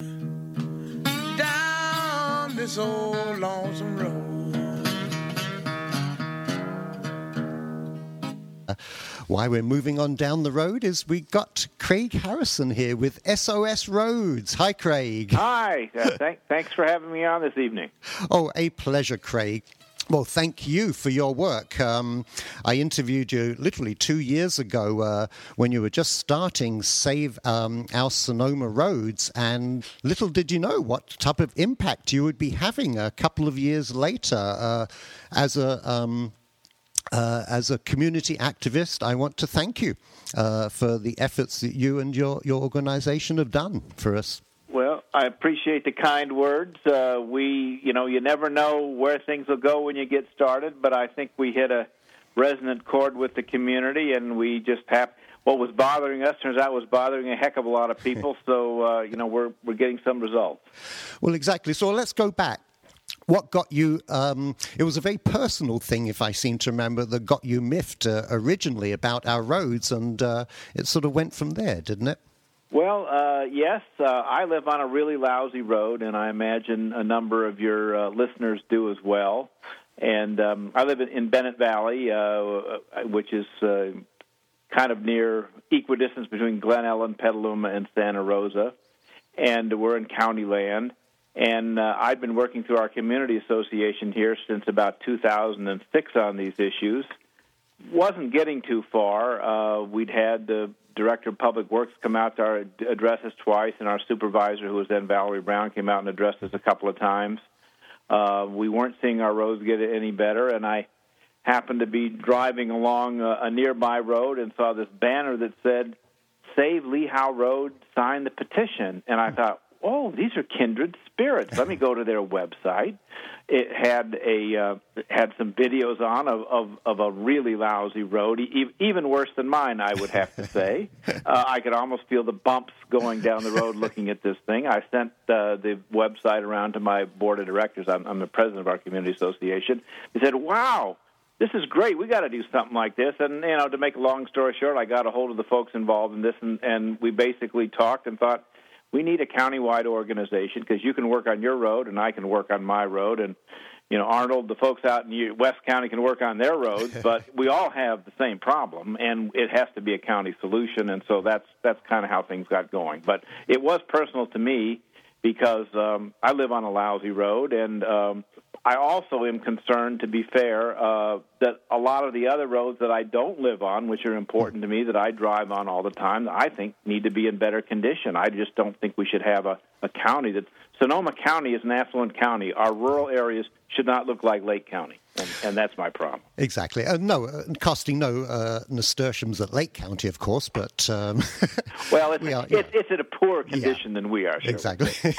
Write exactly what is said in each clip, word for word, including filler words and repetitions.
Down this old lonesome road. Why we're moving on down the road is we got Craig Harrison here with S O S Roads. Hi, Craig. Hi. Uh, th- thanks for having me on this evening. Oh, a pleasure, Craig. Well, thank you for your work. Um, I interviewed you literally two years ago uh, when you were just starting Save um, Our Sonoma Roads, and little did you know what type of impact you would be having a couple of years later uh, as a... Um, Uh, as a community activist, I want to thank you uh, for the efforts that you and your, your organization have done for us. Well, I appreciate the kind words. Uh, we, you know, you never know where things will go when you get started, but I think we hit a resonant chord with the community, and we just have what was bothering us turns out was bothering a heck of a lot of people. So, uh, you know, we're we're getting some results. Well, exactly. So let's go back. What got you, um, it was a very personal thing, if I seem to remember, that got you miffed uh, originally about our roads, and uh, it sort of went from there, didn't it? Well, uh, yes, uh, I live on a really lousy road, and I imagine a number of your uh, listeners do as well. And um, I live in Bennett Valley, uh, which is uh, kind of near equidistance between Glen Ellen, Petaluma, and Santa Rosa, and we're in county land. And uh, I've been working through our community association here since about two thousand six on these issues. Wasn't getting too far. Uh, we'd had the director of public works come out to our, address us twice, and our supervisor, who was then Valerie Brown, came out and addressed us a couple of times. Uh, we weren't seeing our roads get any better, and I happened to be driving along a, a nearby road and saw this banner that said, "Save Lehigh Road, sign the petition." And I thought, oh, these are kindred spirits. Let me go to their website. It had a uh, had some videos on of, of, of a really lousy road, e- even worse than mine, I would have to say. uh, I could almost feel the bumps going down the road looking at this thing. I sent uh, the website around to my board of directors. I'm, I'm the president of our community association. They said, wow, this is great. We got to do something like this. And, you know, to make a long story short, I got a hold of the folks involved in this, and, and we basically talked and thought, we need a countywide organization because you can work on your road and I can work on my road. And, you know, Arnold, the folks out in West County can work on their roads, but we all have the same problem, and it has to be a county solution. And so that's that's kind of how things got going. But it was personal to me because um, I live on a lousy road, and um, I also am concerned, to be fair, uh, that a lot of the other roads that I don't live on, which are important to me, that I drive on all the time, I think need to be in better condition. I just don't think we should have a, a county that... Sonoma County is an affluent county. Our rural areas should not look like Lake County, and, and that's my problem. Exactly. Uh, no, uh, casting no uh, nasturtiums at Lake County, of course, but... Um, well, it's, we are, it's, yeah. it's in a poorer condition yeah. than we are. Sure. Exactly.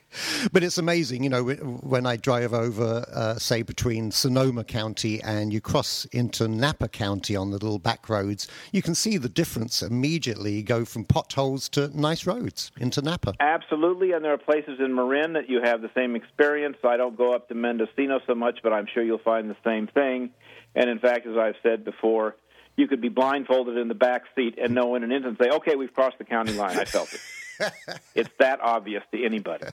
But it's amazing, you know, when I drive over, uh, say, between Sonoma County and you cross into Napa County on the little back roads, you can see the difference immediately. You go from potholes to nice roads into Napa. Absolutely, and there are places in Marin that you have the same experience. I don't go up to Mendocino so much, but I'm sure you'll find the same thing. And in fact, as I've said before, you could be blindfolded in the back seat and know in an instant, say, okay, we've crossed the county line. I felt it. It's that obvious to anybody.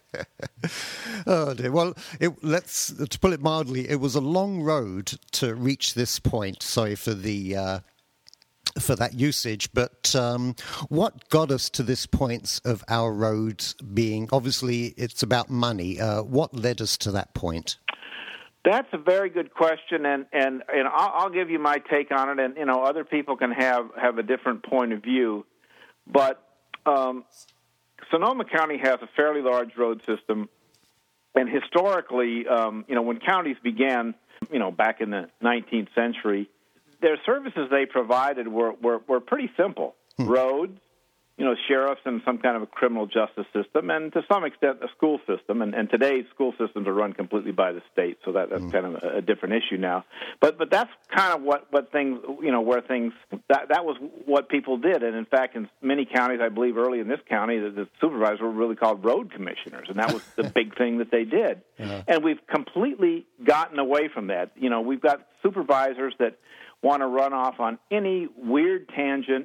Oh dear. Well, it, let's to put it mildly, it was a long road to reach this point. Sorry for the uh, for that usage, but um, what got us to this point of our roads being? Obviously, it's about money. Uh, what led us to that point? That's a very good question, and and and I'll, I'll give you my take on it, and you know, other people can have have a different point of view, but. Um, Sonoma County has a fairly large road system, and historically, um, you know, when counties began, you know, back in the nineteenth century, their services they provided were, were, were pretty simple. Hmm. Roads, you know, sheriffs and some kind of a criminal justice system, and to some extent a school system. And, and today's school systems are run completely by the state, so that, that's mm. kind of a, a different issue now. But but that's kind of what, what things, you know, where things, that, that was what people did. And in fact, in many counties, I believe early in this county, the, the supervisors were really called road commissioners, and that was the big thing that they did. Yeah. And we've completely gotten away from that. You know, we've got supervisors that want to run off on any weird tangent,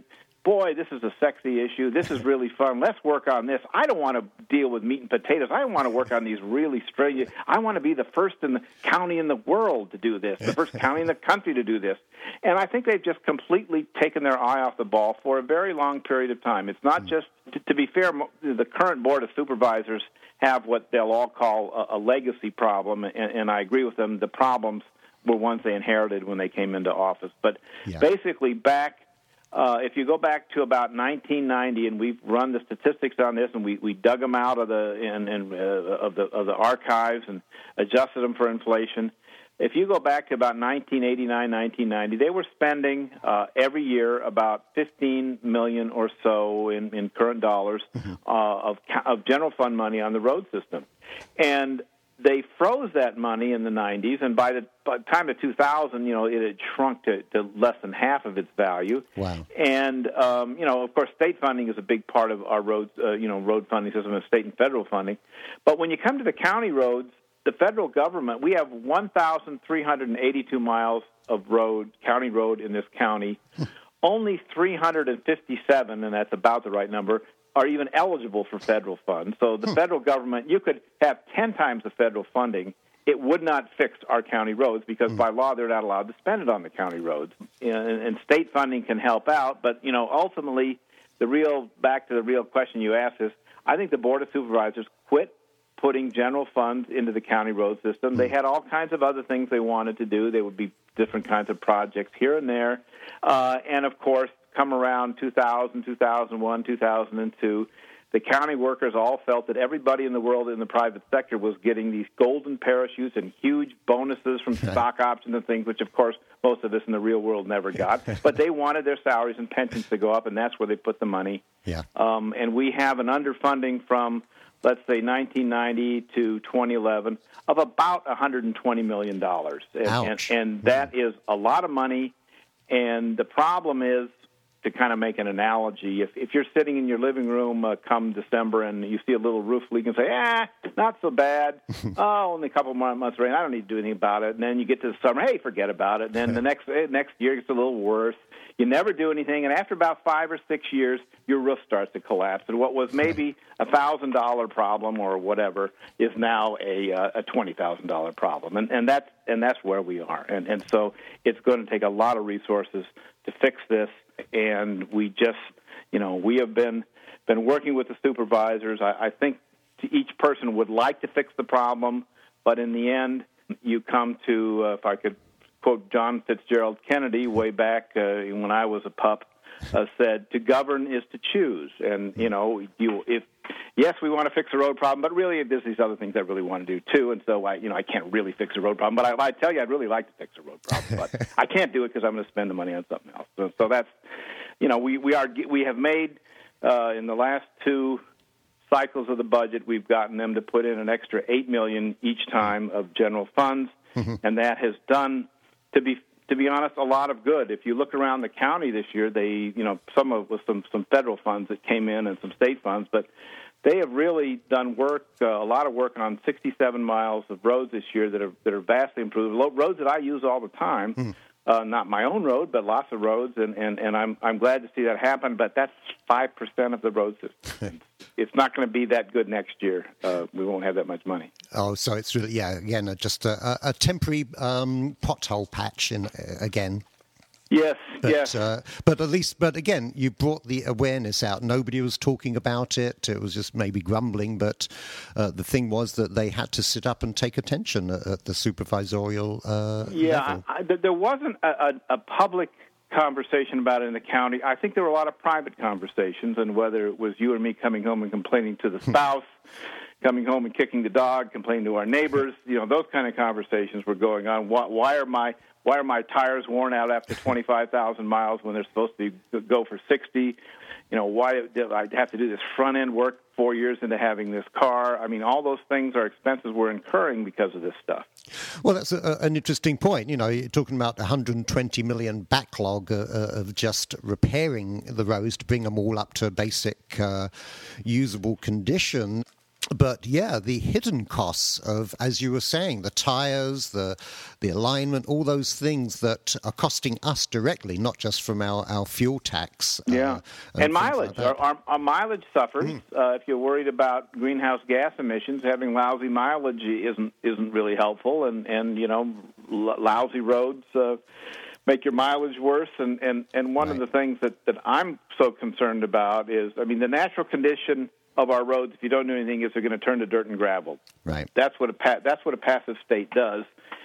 boy, this is a sexy issue. This is really fun. Let's work on this. I don't want to deal with meat and potatoes. I want to work on these really strange. I want to be the first in the county in the world to do this, the first county in the country to do this. And I think they've just completely taken their eye off the ball for a very long period of time. It's not just, to, to be fair, the current Board of Supervisors have what they'll all call a, a legacy problem, and, and I agree with them. The problems were ones they inherited when they came into office. But yeah. basically back, uh, if you go back to about nineteen ninety, and we've run the statistics on this, and we, we dug them out of the in, in, uh, of the of the archives and adjusted them for inflation. If you go back to about nineteen eighty-nine, nineteen ninety, they were spending uh, every year about fifteen million dollars or so in, in current dollars mm-hmm. uh, of of general fund money on the road system, and they froze that money in the nineties, and by the, by the time of two thousand, you know, it had shrunk to, to less than half of its value. Wow! And um, you know, of course, state funding is a big part of our road, uh, you know, road funding system, and state and federal funding. But when you come to the county roads, the federal government, we have one thousand three hundred eighty-two miles of road, county road in this county. Only three hundred fifty-seven, and that's about the right number, are even eligible for federal funds. So the hmm. federal government, you could have ten times the federal funding. It would not fix our county roads because hmm. by law they're not allowed to spend it on the county roads. And, and state funding can help out, but you know, ultimately, the real back to the real question you asked is, I think the Board of Supervisors quit putting general funds into the county road system. They had all kinds of other things they wanted to do. There would be different kinds of projects here and there. Uh, and, of course, come around two thousand, two thousand one, two thousand two, the county workers all felt that everybody in the world in the private sector was getting these golden parachutes and huge bonuses from stock options and things, which, of course, most of us in the real world never got. But they wanted their salaries and pensions to go up, and that's where they put the money. Yeah. Um, and we have an underfunding from, let's say, nineteen ninety to twenty eleven of about one hundred twenty million dollars. And, Ouch. and, and that is a lot of money. And the problem is, to kind of make an analogy, if if you're sitting in your living room uh, come December and you see a little roof leak and say, ah, not so bad, oh, only a couple more months rain, I don't need to do anything about it. And then you get to the summer, hey, forget about it. And then the next next year it's a little worse. You never do anything, and after about five or six years, your roof starts to collapse. And what was maybe a one thousand dollars problem or whatever is now a uh, a twenty thousand dollars problem. And and that's, and that's where we are. And, and so it's going to take a lot of resources to fix this. And we just, you know, we have been been working with the supervisors. I, I think each person would like to fix the problem, but in the end, you come to, uh, if I could quote John Fitzgerald Kennedy way back uh, when I was a pup, uh, said, "To govern is to choose." And you know, you if yes, we want to fix a road problem, but really there's these other things I really want to do too. And so I, you know, I can't really fix a road problem. But I, I tell you, I'd really like to fix a road problem, but I can't do it because I'm going to spend the money on something else. So, so that's, you know, we we are we have made uh, in the last two cycles of the budget, we've gotten them to put in an extra eight million dollars each time of general funds, mm-hmm. and that has done, to be to be honest, a lot of good. If you look around the county this year, they, you know, some of with some some federal funds that came in and some state funds, but they have really done work, uh, a lot of work on sixty-seven miles of roads this year that are that are vastly improved. Lo- roads that I use all the time. Mm. Uh, not my own road, but lots of roads, and, and, and I'm I'm glad to see that happen. But that's five percent of the road system. It's not going to be that good next year. Uh, we won't have that much money. Oh, so it's really, yeah, again, uh, just a, a temporary um, pothole patch in uh, again. Yes, but, yes. Uh, but at least, but again, you brought the awareness out. Nobody was talking about it. It was just maybe grumbling. But uh, the thing was that they had to sit up and take attention at, at the supervisorial uh, yeah, level. I, I, there wasn't a, a, a public conversation about it in the county. I think there were a lot of private conversations, and whether it was you or me coming home and complaining to the spouse, coming home and kicking the dog, complaining to our neighbors, you know, those kind of conversations were going on. Why, why are my Why are my tires worn out after twenty-five thousand miles when they're supposed to be, go for sixty? You know, why did I have to do this front-end work four years into having this car? I mean, all those things are expenses we're incurring because of this stuff. Well, that's a, an interesting point. You know, you're talking about one hundred twenty million backlog uh, of just repairing the roads to bring them all up to a basic uh, usable condition. But yeah, the hidden costs of, as you were saying, the tires, the the alignment, all those things that are costing us directly, not just from our, our fuel tax. Yeah, uh, and, and mileage. Like our, our, our mileage suffers. Mm. Uh, if you're worried about greenhouse gas emissions, having lousy mileage isn't isn't really helpful. And, and you know, l- lousy roads uh, make your mileage worse. And, and, and one right. of the things that, that I'm so concerned about is, I mean, the natural condition of our roads, if you don't do anything, is they're going to turn to dirt and gravel. Right. That's what a pa- that's what a passive state does.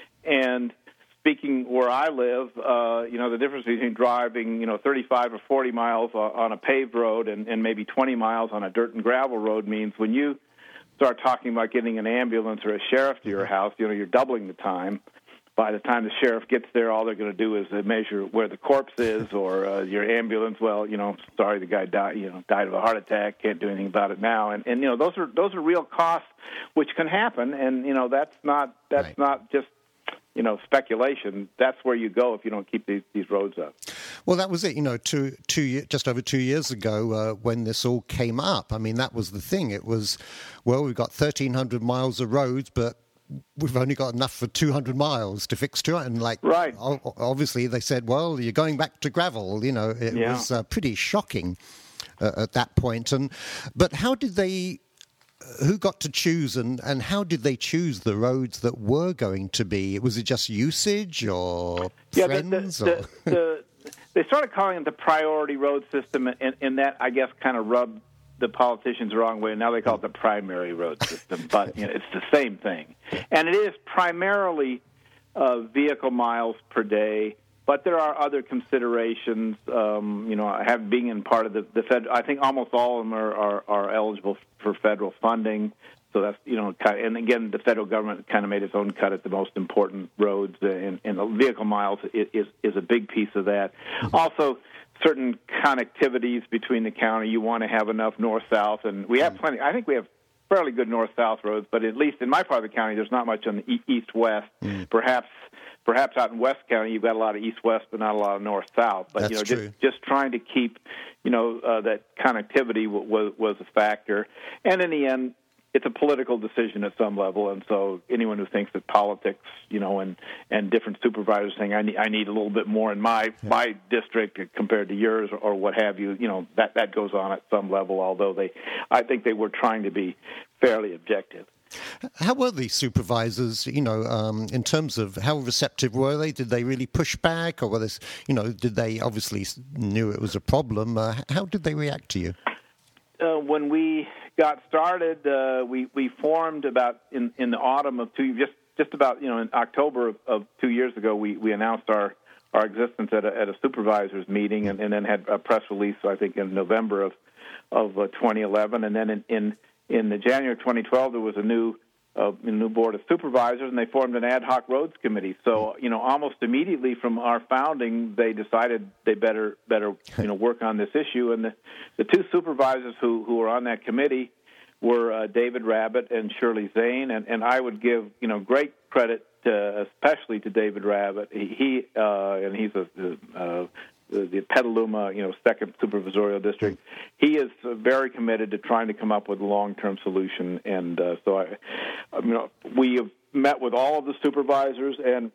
And speaking where I live, uh, you know, the difference between driving, you know, thirty-five or forty miles on a paved road and, and maybe twenty miles on a dirt and gravel road means when you start talking about getting an ambulance or a sheriff to your house, you know, you're doubling the time. By the time the sheriff gets there, all they're going to do is measure where the corpse is, or uh, your ambulance. Well, you know, sorry, the guy died. You know, died of a heart attack. Can't do anything about it now. And and you know, those are those are real costs which can happen. And you know, that's not that's right. not just you know speculation. That's where you go if you don't keep these these roads up. Well, that was it. You know, two two just over two years ago uh, when this all came up. I mean, that was the thing. It was, well, we've got thirteen hundred miles of roads, but we've only got enough for two hundred miles to fix two. And like, right. obviously they said, well, you're going back to gravel. You know, it yeah. was uh, pretty shocking uh, at that point. And, but how did they, who got to choose and, and how did they choose the roads that were going to be? Was it just usage or yeah, friends? The, the, or? the, the, they started calling it the priority road system, and, and that, I guess, kind of rubbed the politicians the wrong way, and now they call it the primary road system, but you know, it's the same thing. And it is primarily uh, vehicle miles per day, but there are other considerations. Um, you know, have being in part of the, the Fed, I think almost all of them are, are, are eligible for federal funding. So that's, you know, and again, the federal government kind of made its own cut at the most important roads, and, and the vehicle miles is, is a big piece of that. Also, certain connectivities between the county, you want to have enough north-south, and we have plenty. I think we have fairly good north-south roads, but at least in my part of the county, there's not much on the east-west. Mm. Perhaps, perhaps out in West County, you've got a lot of east-west, but not a lot of north-south. But That's you know, true. just just trying to keep, you know, uh, that connectivity w- was was a factor, and in the end, it's a political decision at some level, and so anyone who thinks that politics, you know, and, and different supervisors saying, I need, I need a little bit more in my yeah. my district compared to yours, or, or what have you, you know, that, that goes on at some level, although they, I think they were trying to be fairly objective. How were the supervisors, you know, um, in terms of how receptive were they? Did they really push back, or were this, you know, did they obviously knew it was a problem? Uh, how did they react to you? Uh, when we got started, uh, we we formed about in, in the autumn of two just just about you know in October of, of two years ago. We, we announced our, our existence at a, at a supervisors meeting, and, and then had a press release. I think in November of of uh, twenty eleven, and then in in, in the January of twenty twelve, there was a new uh, a new board of supervisors, and they formed an ad hoc roads committee. So you know almost immediately from our founding, they decided they better better you know work on this issue, and the the two supervisors who who were on that committee were uh, David Rabbit and Shirley Zane, and, and I would give you know great credit to, especially to David Rabbit. He, he uh, and he's a, uh, the, the Petaluma you know second supervisorial district. He is uh, very committed to trying to come up with a long-term solution, and uh, so I, you know we have met with all of the supervisors, and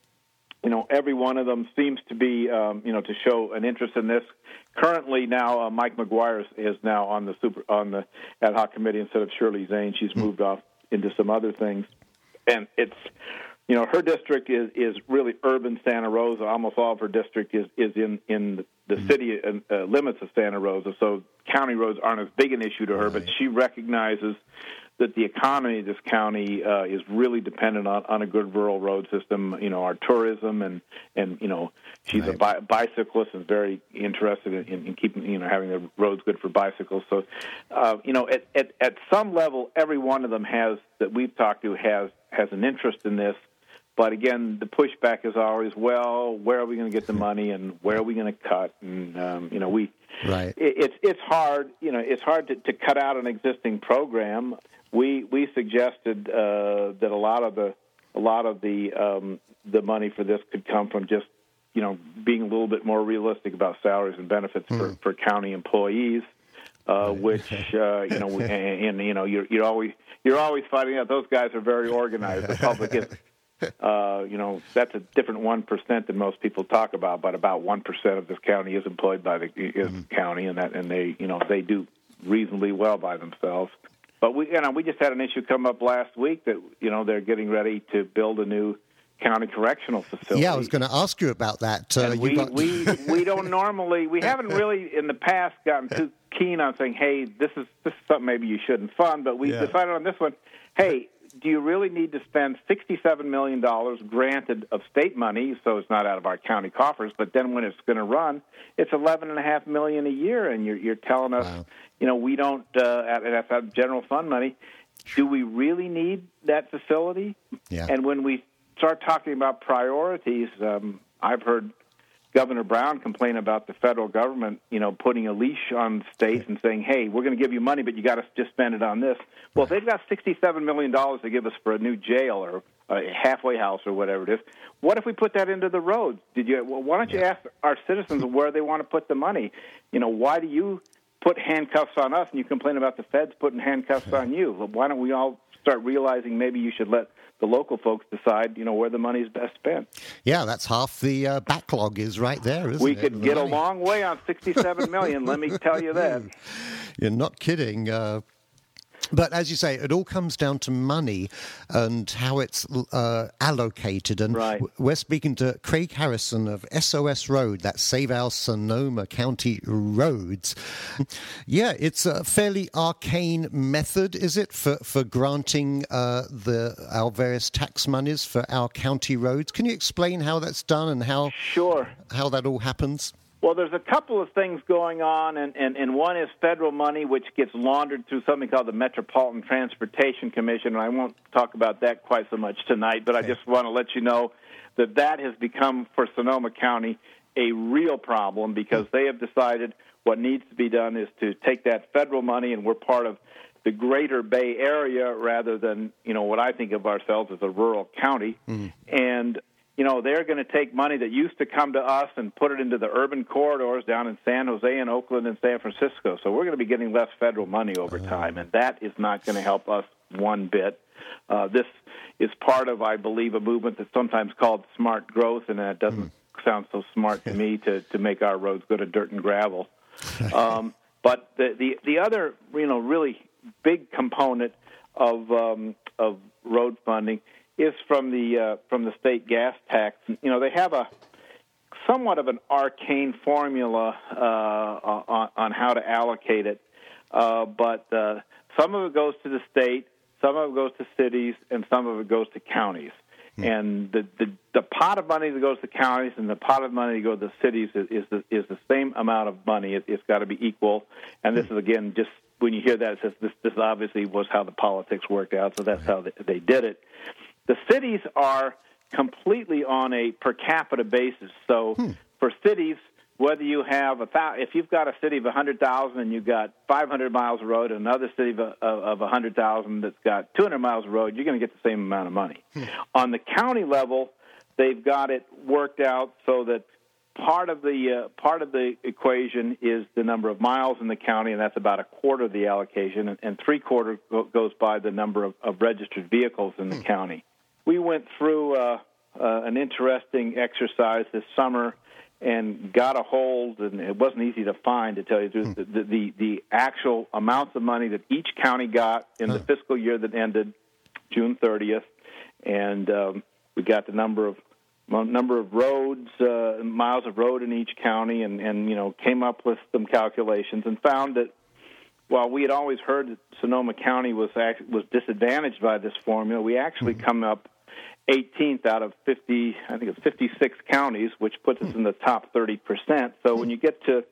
you know every one of them seems to be um, you know to show an interest in this. Currently, now uh, Mike McGuire is now on the super on the ad hoc committee instead of Shirley Zane. She's moved off into some other things, and it's you know her district is, is really urban Santa Rosa. Almost all of her district is, is in in the city uh, limits of Santa Rosa. So county roads aren't as big an issue to her, but she recognizes that the economy of this county uh, is really dependent on, on a good rural road system. You know, our tourism and, and you know, she's right. a bi- bicyclist and very interested in, in keeping, you know, having the roads good for bicycles. So, uh, you know, at, at, at some level, every one of them has, that we've talked to, has, has an interest in this. But again, the pushback is always, well, where are we going to get the money, and where are we going to cut? And um, you know, we, right. it, it's it's hard. You know, it's hard to, to cut out an existing program. We we suggested uh, that a lot of the a lot of the um, the money for this could come from just you know being a little bit more realistic about salaries and benefits mm. for, for county employees. uh, which uh, you know, and, and you know, you're you're always you're always finding out those guys are very organized. The public is. Uh, you know, that's a different one percent than most people talk about, but about one percent of this county is employed by the is mm-hmm. county, and that and they, you know, they do reasonably well by themselves. But we, you know, we just had an issue come up last week that, you know, they're getting ready to build a new county correctional facility. Yeah, I was going to ask you about that. Uh, and we, got... we we don't normally, we haven't really in the past gotten too keen on saying, hey, this is this is something maybe you shouldn't fund, but we yeah. decided on this one, hey, do you really need to spend sixty-seven million dollars granted of state money, so it's not out of our county coffers, but then when it's going to run, it's eleven point five million dollars a year, and you're, you're telling us, wow. you know, we don't, uh, that's our general fund money. Do we really need that facility? Yeah. And when we start talking about priorities, um, I've heard Governor Brown complain about the federal government, you know, putting a leash on states and saying, hey, we're going to give you money, but you got to just spend it on this. Well, if they've got sixty-seven million dollars to give us for a new jail or a halfway house or whatever it is, what if we put that into the roads? Did you? Well, why don't you ask our citizens where they want to put the money? You know, why do you put handcuffs on us and you complain about the feds putting handcuffs on you? Well, why don't we all start realizing maybe you should let the local folks decide, you know, where the money's best spent? Yeah, that's half the uh, backlog is right there, isn't we it? We could get money. a long way on sixty-seven million dollars, let me tell you that. You're not kidding. Uh, but as you say, it all comes down to money and how it's uh, allocated. And right. we're speaking to Craig Harrison of S O S Road, that's Save Our Sonoma County Roads. Yeah, it's a fairly arcane method, is it, for, for granting uh, the our various tax monies for our county roads? Can you explain how that's done and how, sure. how that all happens? Well, there's a couple of things going on, and, and, and one is federal money, which gets laundered through something called the Metropolitan Transportation Commission, and I won't talk about that quite so much tonight, but okay. I just want to let you know that that has become, for Sonoma County, a real problem because they have decided what needs to be done is to take that federal money, and we're part of the greater Bay Area rather than, you know, what I think of ourselves as a rural county, mm-hmm. and you know, they're going to take money that used to come to us and put it into the urban corridors down in San Jose and Oakland and San Francisco. So we're going to be getting less federal money over time, and that is not going to help us one bit. Uh, this is part of, I believe, a movement that's sometimes called smart growth, and that doesn't mm. sound so smart to me to, to make our roads go to dirt and gravel. Um, but the, the the other, you know, really big component of um, of road funding is from the uh, from the state gas tax. You know, they have a somewhat of an arcane formula uh, on, on how to allocate it, uh, but uh, some of it goes to the state, some of it goes to cities, and some of it goes to counties. Hmm. And the, the the pot of money that goes to counties and the pot of money that goes to cities is, is the is the same amount of money. It, it's got to be equal. And this is again just when you hear that, it says this this obviously was how the politics worked out. So that's how they, they did it. The cities are completely on a per capita basis. So hmm. for cities, whether you have a if you've got a city of one hundred thousand and you've got five hundred miles of road, and another city of, of, of one hundred thousand that's got two hundred miles of road, you're going to get the same amount of money. Hmm. On the county level, they've got it worked out so that part of the uh, part of the equation is the number of miles in the county, and that's about a quarter of the allocation, and, and three quarters go, goes by the number of, of registered vehicles in the hmm. county. We went through uh, uh, an interesting exercise this summer and got a hold, and it wasn't easy to find, to tell you the truth, hmm. the, the, the actual amounts of money that each county got in huh. the fiscal year that ended June thirtieth, and um, we got the number of number of roads, uh, miles of road in each county, and, and you know came up with some calculations and found that while we had always heard that Sonoma County was act- was disadvantaged by this formula, we actually mm-hmm. come up eighteenth out of fifty, I think it's fifty-six counties, which puts us in the top thirty percent. So when you get to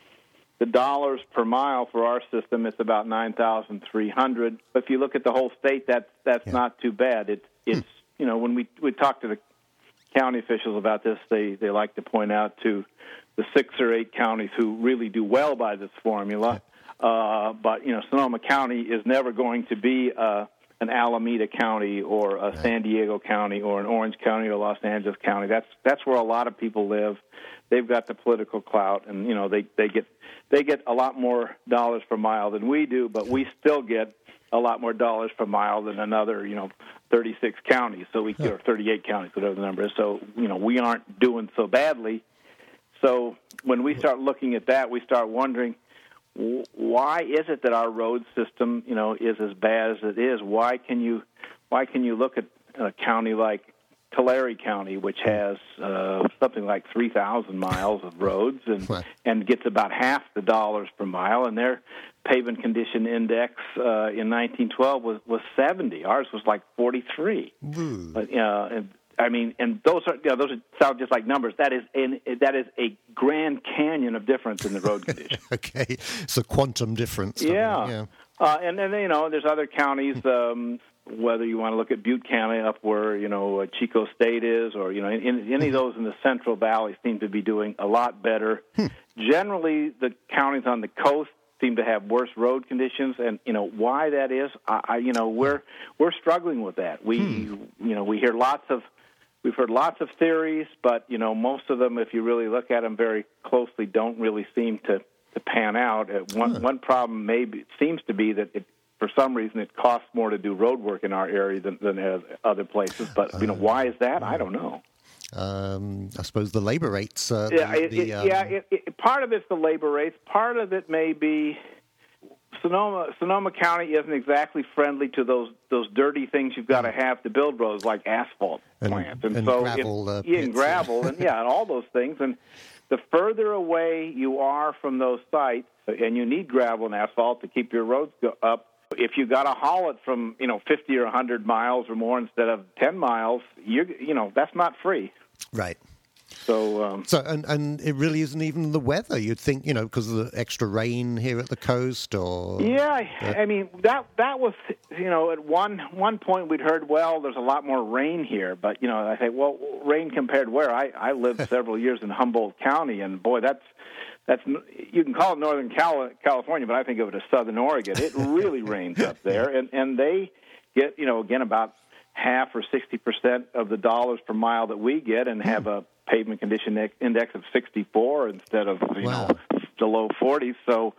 the dollars per mile for our system, it's about nine thousand three hundred. But if you look at the whole state, that's that's yeah. not too bad. It's it's you know when we we talk to the county officials about this, they they like to point out to the six or eight counties who really do well by this formula. Uh, but, you know, Sonoma County is never going to be uh, an Alameda County or a San Diego County or an Orange County or Los Angeles County. That's that's where a lot of people live. They've got the political clout, and you know they, they get they get a lot more dollars per mile than we do, but we still get a lot more dollars per mile than another, you know, thirty-six counties. So we or thirty-eight counties, whatever the number is. So you know we aren't doing so badly. So when we start looking at that, we start wondering, why is it that our road system, you know, is as bad as it is? Why can you, why can you look at a county like Tulare County, which has uh, something like three thousand miles of roads and Right. and gets about half the dollars per mile, and their pavement condition index uh, in nineteen twelve was, was seventy. Ours was like forty-three. Ooh. But, uh, and, I mean, and those are you know, those are, sound just like numbers. That is an, that is a Grand Canyon of difference in the road condition. Okay, it's a quantum difference. Yeah, yeah. Uh, and then you know, there's other counties. Um, whether you want to look at Butte County up where you know uh, Chico State is, or you know, in, in, any of those in the Central Valley seem to be doing a lot better. Hmm. Generally, the counties on the coast seem to have worse road conditions, and you know why that is. I, I you know we're we're struggling with that. We Hmm. you know we hear lots of. We've heard lots of theories, but, you know, most of them, if you really look at them very closely, don't really seem to, to pan out. Uh, one, Huh. one problem maybe seems to be that, it, for some reason, it costs more to do road work in our area than, than other places. But, you know, why is that? I don't know. Um, I suppose the labor rates. Uh, Yeah, the, it, the, it, um, yeah it, it, part of it's the labor rates. Part of it may be Sonoma, Sonoma County isn't exactly friendly to those those dirty things you've got to have to build roads, like asphalt And- plants, and so gravel, it, uh, yeah, and pits, gravel, and yeah, and all those things. And the further away you are from those sites, and you need gravel and asphalt to keep your roads go up. If you got to haul it from you know fifty or one hundred miles or more instead of ten miles, you you know that's not free. Right. So, um, So, and, and it really isn't even the weather. You'd think, you know, because of the extra rain here at the coast, or yeah, I, I mean that that was you know at one one point we'd heard, well, there's a lot more rain here, but you know I say, well, rain compared where? I I lived several years in Humboldt County, and boy, that's that's you can call it Northern Cal- California, but I think of it as Southern Oregon. It really rains up there, and and they get you know again about half or sixty percent of the dollars per mile that we get, and have a pavement condition index of sixty-four instead of you Wow. know the low forties. So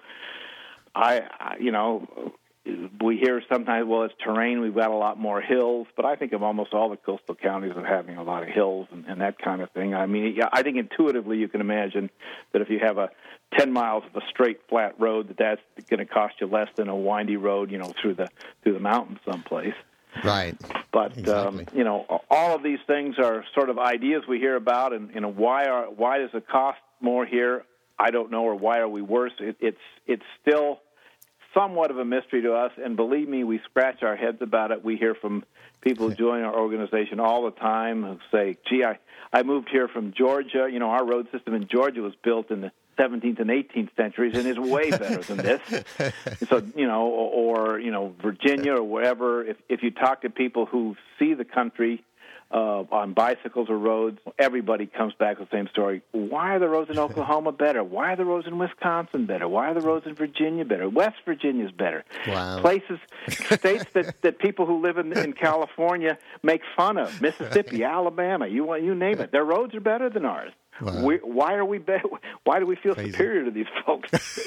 I, I you know we hear sometimes, well, it's terrain, we've got a lot more hills, but I think of almost all the coastal counties as having a lot of hills and, and that kind of thing. I mean, yeah, I think intuitively you can imagine that if you have a ten miles of a straight flat road, that that's going to cost you less than a windy road, you know, through the through the mountains someplace. right. But Exactly. um, you know, all of these things are sort of ideas we hear about, and you know, why are why does it cost more here? I don't know, or why are we worse? It, it's it's still somewhat of a mystery to us, and believe me, we scratch our heads about it. We hear from people who join our organization all the time who say, "Gee, I I moved here from Georgia. You know, our road system in Georgia was built in the seventeenth and eighteenth centuries, and is way better than this." So, you know, or, or you know, Virginia or wherever. If if you talk to people who see the country uh, on bicycles or roads, everybody comes back with the same story. Why are the roads in Oklahoma better? Why are the roads in Wisconsin better? Why are the roads in Virginia better? West Virginia's better. Wow. Places, states that, that people who live in, in California make fun of. Mississippi, Alabama, you want you name it. Their roads are better than ours. Wow. We, why are we be- Why do we feel Crazy. superior to these folks?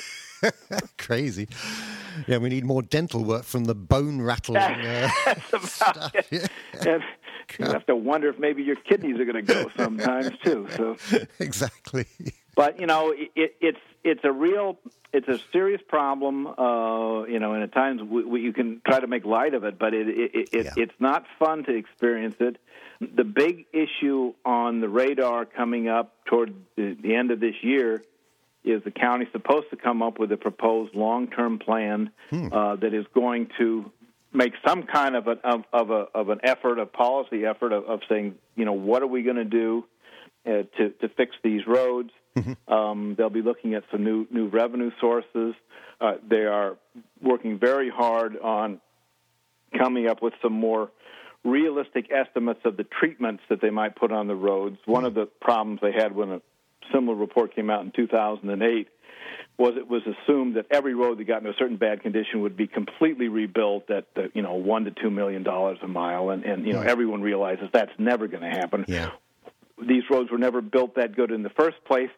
Crazy. Yeah, we need more dental work from the bone rattling. Uh, That's about it. And you have to wonder if maybe your kidneys are going to go sometimes too. So, exactly. but you know, it, it's it's a real, it's a serious problem. Uh, you know, and at times we, we, you can try to make light of it, but it, it, it, Yeah. it's not fun to experience it. The big issue on the radar coming up toward the, the end of this year is the county supposed to come up with a proposed long-term plan Hmm. uh, that is going to make some kind of an of, of a of an effort, a policy effort of, of saying, you know, what are we going to do uh, to to fix these roads? Um, they'll be looking at some new new revenue sources. Uh, they are working very hard on coming up with some more realistic estimates of the treatments that they might put on the roads. One of the problems they had when similar report came out in two thousand eight, was it was assumed that every road that got into a certain bad condition would be completely rebuilt at, the, you know, one to two million dollars a mile, and, and you know, everyone realizes that's never going to happen. Yeah. These roads were never built that good in the first place.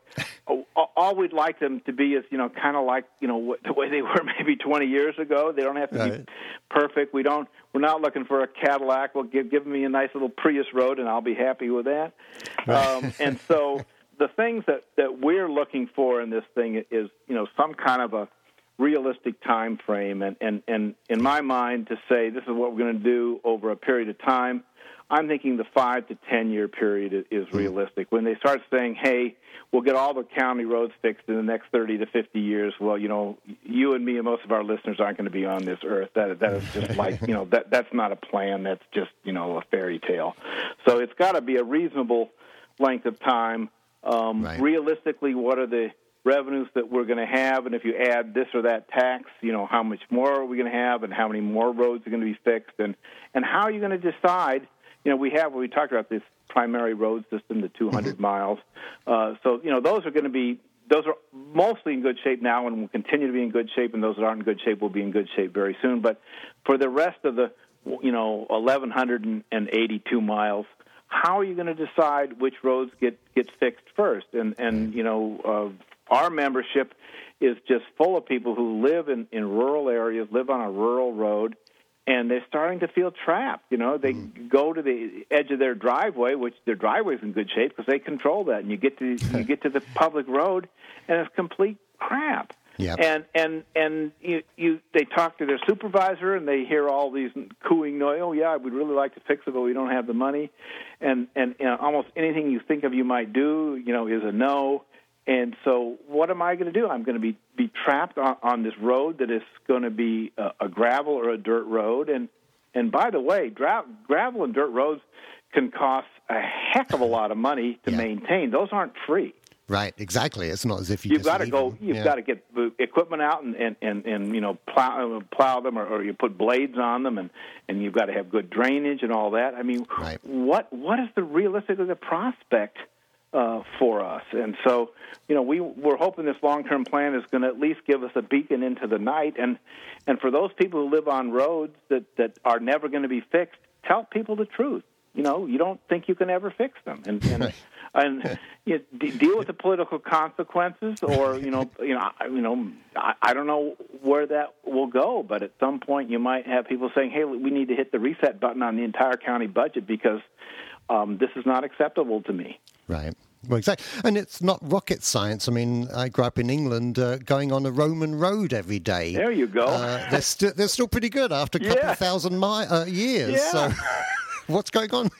All we'd like them to be is, you know, kind of like, you know, the way they were maybe twenty years ago. They don't have to right. be perfect. We don't. We're not looking for a Cadillac. Well, give give me a nice little Prius road, and I'll be happy with that. Right. Um, and so the things that, that we're looking for in this thing is, you know, some kind of a realistic time frame. And, and, and in my mind, to say this is what we're going to do over a period of time, I'm thinking the five to ten year period is realistic. When they start saying, "Hey, we'll get all the county roads fixed in the next thirty to fifty years," well, you know, you and me and most of our listeners aren't going to be on this earth. That that is just like, you know, that that's not a plan. That's just, you know, a fairy tale. So it's got to be a reasonable length of time. Um, right. Realistically, what are the revenues that we're going to have, and if you add this or that tax, you know, how much more are we going to have, and how many more roads are going to be fixed, and and how are you going to decide? You know, we have, we talked about this primary road system, the two hundred miles. Uh, so, you know, those are going to be, those are mostly in good shape now and will continue to be in good shape, and those that aren't in good shape will be in good shape very soon. But for the rest of the, you know, eleven eighty-two miles, how are you going to decide which roads get, get fixed first? And, and you know, uh, our membership is just full of people who live in, in rural areas, live on a rural road, and they're starting to feel trapped. You know, they mm. go to the edge of their driveway, which their driveway's in good shape because they control that. And you get to you get to the public road, and it's complete crap. Yep. And and and you, you they talk to their supervisor, and they hear all these cooing noise. Oh yeah, we'd really like to fix it, but we don't have the money. And and you know, almost anything you think of you might do, you know, is a no. And so what am I going to do? I'm going to be, be trapped on, on this road that is going to be a, a gravel or a dirt road. And and by the way, dra- gravel and dirt roads can cost a heck of a lot of money to yeah. maintain. Those aren't free. Right, exactly. It's not as if you you've just got to go. them. You've yeah. got to get the equipment out and, and, and, and you know plow plow them, or, or you put blades on them, and, and you've got to have good drainage and all that. I mean, right. what what is the realistically the prospect Uh, for us? And so, you know, we, we're hoping this long-term plan is going to at least give us a beacon into the night. And and for those people who live on roads that, that are never going to be fixed, tell people the truth. You know, you don't think you can ever fix them. And and, and you know, d- deal with the political consequences, or, you know, you know, I, you know, I, I don't know where that will go, but at some point you might have people saying, hey, we need to hit the reset button on the entire county budget because um, this is not acceptable to me. Right. Well, exactly. And it's not rocket science. I mean, I grew up in England uh, going on a Roman road every day. There you go. Uh, they're, st- they're still pretty good after a couple yeah. of thousand mi- uh, years. Yeah. So what's going on?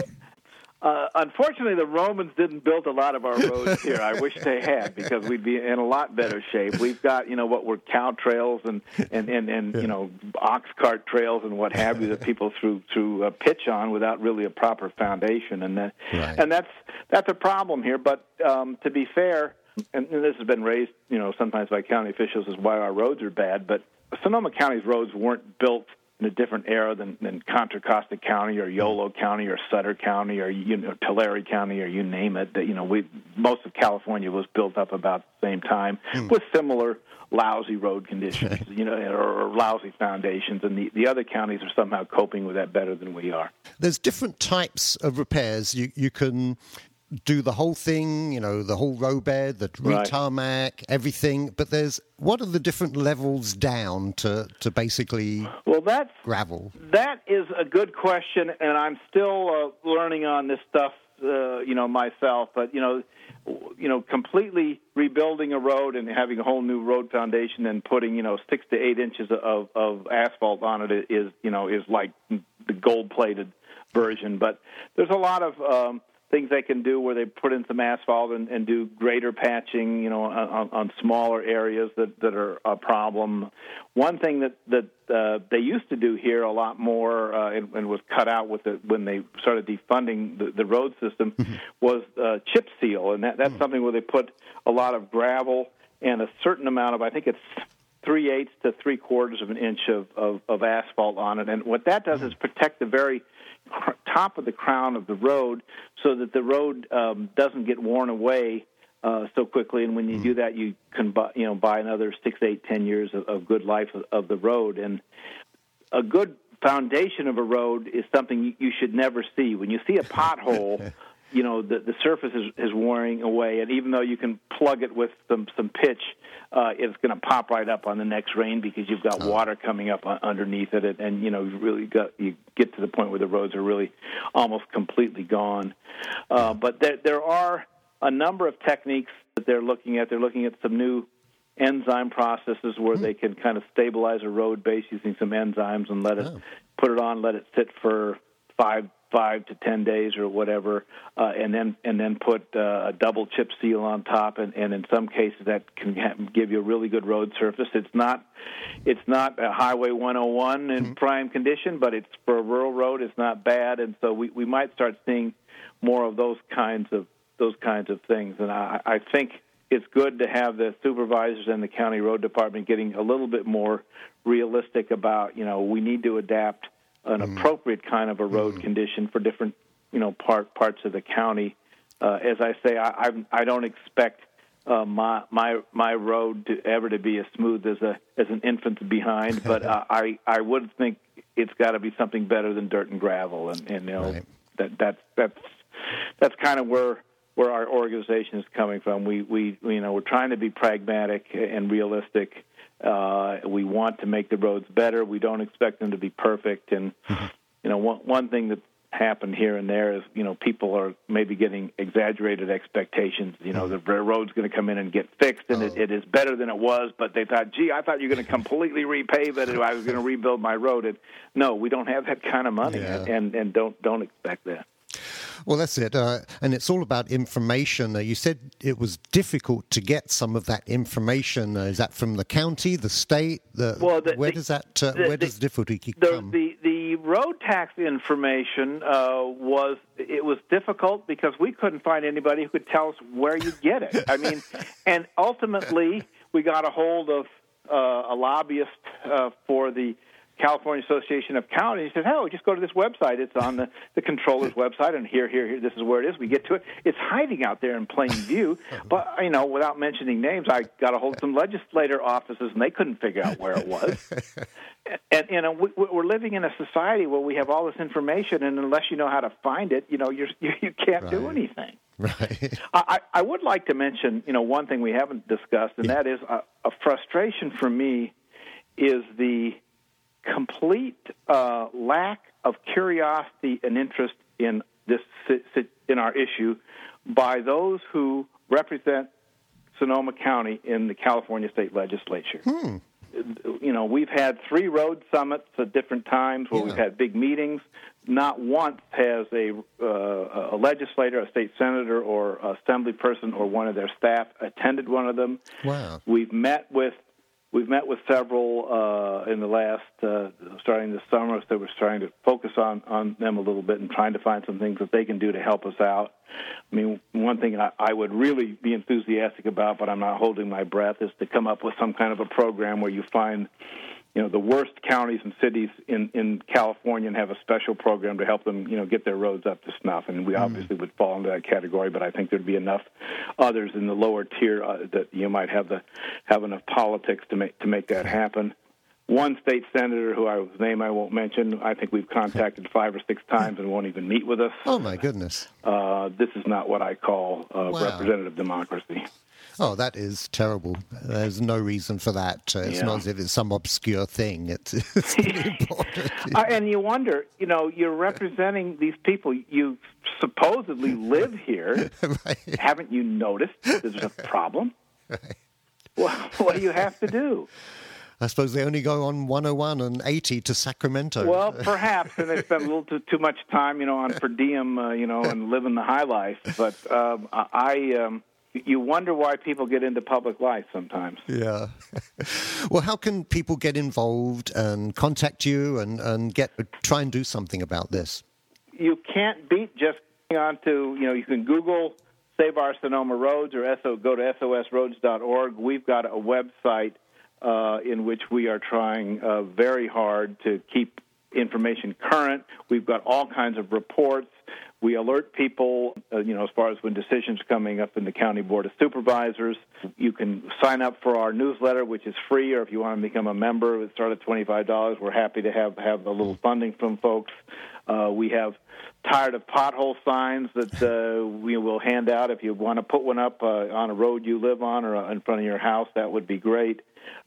Uh, unfortunately, the Romans didn't build a lot of our roads here. I wish they had, because we'd be in a lot better shape. We've got, you know, what were cow trails and, and, and, and you know, ox cart trails and what have you that people threw, threw uh, pitch on without really a proper foundation. And that, right. and that's that's a problem here. But um, to be fair, and, and this has been raised, you know, sometimes by county officials, is why our roads are bad. But Sonoma County's roads weren't built in a different era than, than Contra Costa County or Yolo County or Sutter County or, you know, Tulare County, or you name it. That, you know, we most of California was built up about the same time mm. with similar lousy road conditions, you know, or, or lousy foundations, and the, the other counties are somehow coping with that better than we are. There's different types of repairs. You you can do the whole thing, you know, the whole road bed, the right. retarmac, everything. But there's, what are the different levels down to, to basically well, that's, gravel? That is a good question, and I'm still uh, learning on this stuff, uh, you know, myself. But, you know, you know, completely rebuilding a road and having a whole new road foundation and putting, you know, six to eight inches of, of asphalt on it is, you know, is like the gold-plated version. But there's a lot of um, things they can do where they put in some asphalt and, and do greater patching, you know, on, on smaller areas that, that are a problem. One thing that, that uh, they used to do here a lot more uh, and, and was cut out with the, when they started defunding the, the road system mm-hmm. was uh, chip seal, and that, that's mm-hmm. something where they put a lot of gravel and a certain amount of, I think it's three-eighths to three-quarters of an inch of, of, of asphalt on it. And what that does mm-hmm. is protect the very top of the crown of the road so that the road um, doesn't get worn away uh, so quickly. And when you mm. do that, you can buy, you know, buy another six, eight, ten years of, of good life of, of the road. And a good foundation of a road is something you, you should never see. When you see a pothole, you know, the, the surface is, is wearing away, and even though you can plug it with some, some pitch, uh, it's going to pop right up on the next rain because you've got oh. water coming up on, underneath it, and, and, you know, you really got, you get to the point where the roads are really almost completely gone. Uh, but there, there are a number of techniques that they're looking at. They're looking at some new enzyme processes where mm-hmm. they can kind of stabilize a road base using some enzymes and let it, oh. put it on, let it sit for five five to ten days or whatever, uh, and then and then put uh, a double chip seal on top, and, and in some cases that can ha- give you a really good road surface. It's not it's not a Highway one oh one in mm-hmm. prime condition, but it's for a rural road. It's not bad, and so we, we might start seeing more of those kinds of those kinds of things. And I, I think it's good to have the supervisors and the county road department getting a little bit more realistic about, you know, we need to adapt an mm. appropriate kind of a road mm. condition for different, you know, part parts of the county. Uh, as I say, I I, I don't expect uh, my my my road to ever to be as smooth as a as an infant's behind, but uh, I I would think it's got to be something better than dirt and gravel, and, and you know right. that that's that's that's kind of where where our organization is coming from. We we you know we're trying to be pragmatic and realistic. Uh, we want to make the roads better. We don't expect them to be perfect. And, mm-hmm. you know, one, one thing that happened here and there is, you know, people are maybe getting exaggerated expectations. You know, mm-hmm. the road's going to come in and get fixed, and oh. it, it is better than it was. But they thought, gee, I thought you were going to completely repave it, and I was going to rebuild my road. And no, we don't have that kind of money, yeah. and, and don't don't expect that. Well, that's it. Uh, and it's all about information. Uh, you said it was difficult to get some of that information. Uh, is that from the county, the state? The, well, the, where the, does that? Uh, the, where does the difficulty the, come? The, the road tax information uh, was it was difficult because we couldn't find anybody who could tell us where you get it. I mean, and ultimately we got a hold of uh, a lobbyist uh, for the California Association of Counties. He said, "Oh, just go to this website. It's on the, the controller's website, and here, here, here, this is where it is. We get to it. It's hiding out there in plain view." But, you know, without mentioning names, I got a hold of some legislator offices, and they couldn't figure out where it was. And, you know, we, we're living in a society where we have all this information, and unless you know how to find it, you know, you're, you you can't right. do anything. Right. I, I would like to mention, you know, one thing we haven't discussed, and yeah. that is a, a frustration for me is the complete uh, lack of curiosity and interest in this in our issue by those who represent Sonoma County in the California State Legislature. Hmm. You know, we've had three road summits at different times where yeah. we've had big meetings. Not once has a uh, a legislator, a state senator, or assembly person, or one of their staff attended one of them. Wow. We've met with We've met with several uh, in the last, uh, starting this summer, so we're trying to focus on, on them a little bit and trying to find some things that they can do to help us out. I mean, one thing I, I would really be enthusiastic about, but I'm not holding my breath, is to come up with some kind of a program where you find, you know, the worst counties and cities in, in California and have a special program to help them, you know, get their roads up to snuff. And we mm. obviously would fall into that category, but I think there'd be enough others in the lower tier uh, that you might have the have enough politics to make to make that happen. One state senator, who I, whose name I won't mention, I think we've contacted five or six times and won't even meet with us. Oh, my goodness. Uh, this is not what I call uh, wow. representative democracy. Oh, that is terrible. There's no reason for that. Uh, it's yeah. not as if it's some obscure thing. It's, it's really important. uh, and you wonder, you know, you're representing these people. You supposedly live here. Right. Haven't you noticed there's a problem? Right. Well, what do you have to do? I suppose they only go on one oh one and eighty to Sacramento. Well, perhaps, and they spend a little too, too much time, you know, on per diem, uh, you know, and living the high life. But um, I... Um, You wonder why people get into public life sometimes. Yeah. Well, how can people get involved and contact you and, and get try and do something about this? You can't beat just going on to, you know, you can Google Save Our Sonoma Roads or S O, go to S O S roads dot org. We've got a website uh, in which we are trying uh, very hard to keep information current. We've got all kinds of reports. We alert people, uh, you know, as far as when decisions are coming up in the County Board of Supervisors. You can sign up for our newsletter, which is free, or if you want to become a member, it starts at twenty-five dollars. We're happy to have, have a little funding from folks. Uh, we have tired of pothole signs that uh, we will hand out. If you want to put one up uh, on a road you live on or in front of your house, that would be great.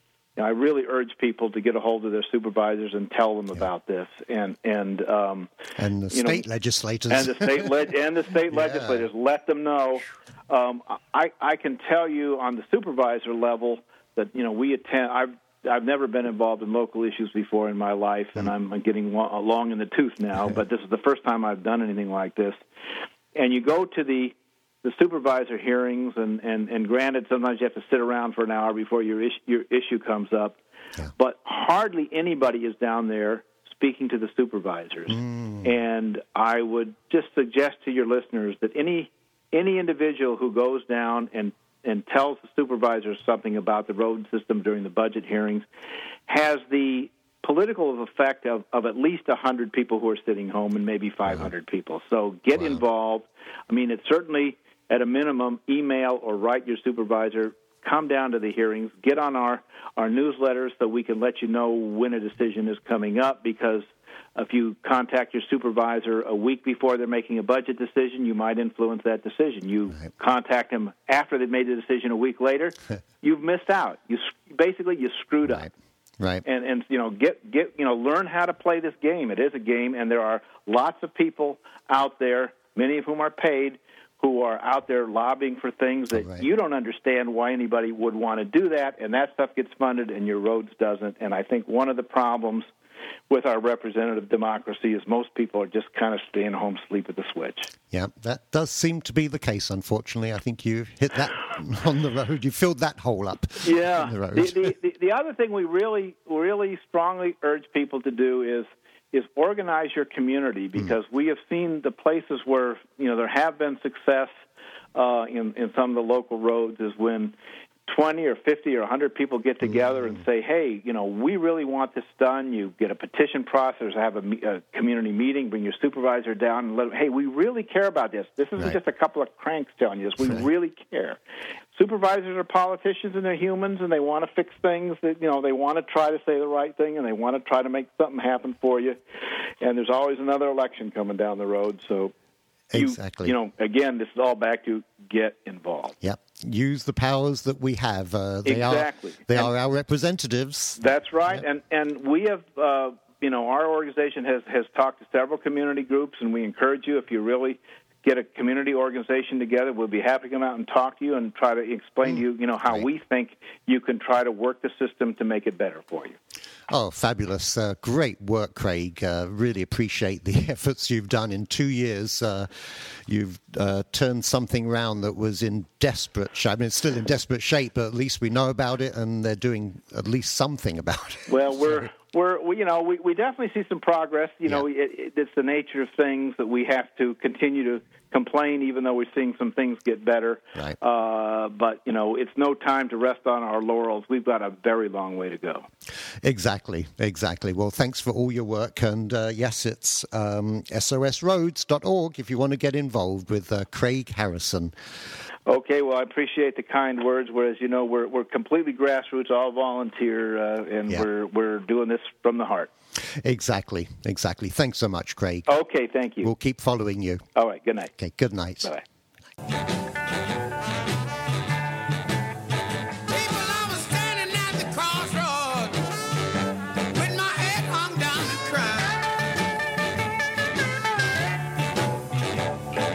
I really urge people to get a hold of their supervisors and tell them yeah. about this, and and um, and the state know, legislators and the state le- and the state yeah. legislators. Let them know. Um, I I can tell you on the supervisor level that you know we attend. I've I've never been involved in local issues before in my life, and I'm getting long in the tooth now. But this is the first time I've done anything like this. And you go to the the supervisor hearings, and, and, and granted, sometimes you have to sit around for an hour before your issue, your issue comes up. Yeah. But hardly anybody is down there speaking to the supervisors. Mm. And I would just suggest to your listeners that any any individual who goes down and, and tells the supervisors something about the road system during the budget hearings has the political effect of, of at least one hundred people who are sitting home and maybe five hundred wow. people. So get wow. involved. I mean, it's certainly, at a minimum, email or write your supervisor, come down to the hearings, get on our, our newsletters so we can let you know when a decision is coming up, because if you contact your supervisor a week before they're making a budget decision, you might influence that decision. You right. contact them after they've made the decision a week later, you've missed out. You basically you screwed right. up. Right. And and you know get get you know learn how to play this game. It is a game, and there are lots of people out there, many of whom are paid, who are out there lobbying for things that right. you don't understand why anybody would want to do that, and that stuff gets funded and your roads doesn't. And I think one of the problems with our representative democracy is most people are just kind of staying home, sleep at the switch. Yeah, that does seem to be the case, unfortunately. I think you've hit that on the road. You filled that hole up. Yeah. The, road. the, the, the, the other thing we really, really strongly urge people to do is is organize your community, because mm. we have seen the places where, you know, there have been success uh, in, in some of the local roads is when twenty or fifty or one hundred people get together mm. and say, hey, you know, we really want this done. You get a petition process, have a, a community meeting, bring your supervisor down and let them, hey, we really care about this. This isn't right. just a couple of cranks telling you this. We right. really care. Supervisors are politicians, and they're humans, and they want to fix things. That, you know, they want to try to say the right thing, and they want to try to make something happen for you. And there's always another election coming down the road, so You, exactly. You know, again, this is all back to get involved. Yep. Use the powers that we have. Uh, they exactly. Are, they and are our representatives. That's right. Yep. And and we have, uh, you know, our organization has, has talked to several community groups, and we encourage you, if you really get a community organization together, we'll be happy to come out and talk to you and try to explain mm. to you, you know, how right. we think you can try to work the system to make it better for you. Oh, fabulous. Uh, great work, Craig. Uh, really appreciate the efforts you've done in two years. Uh, you've uh, turned something around that was in desperate shape. I mean, it's still in desperate shape, but at least we know about it, and they're doing at least something about it. Well, we're... We're, we, you know, we, we definitely see some progress. You yeah. know, it, it, it's the nature of things that we have to continue to complain, even though we're seeing some things get better. Right. Uh, but, you know, it's no time to rest on our laurels. We've got a very long way to go. Exactly, exactly. Well, thanks for all your work. And, uh, yes, it's um, S O S roads dot org if you want to get involved with uh, Craig Harrison. Okay, well, I appreciate the kind words. Whereas, you know, we're we're completely grassroots, all volunteer, uh, and yeah. we're we're doing this from the heart. Exactly, exactly. Thanks so much, Craig. Okay, thank you. We'll keep following you. All right, good night. Okay, good night. Bye.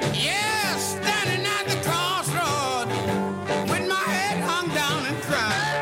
Cry.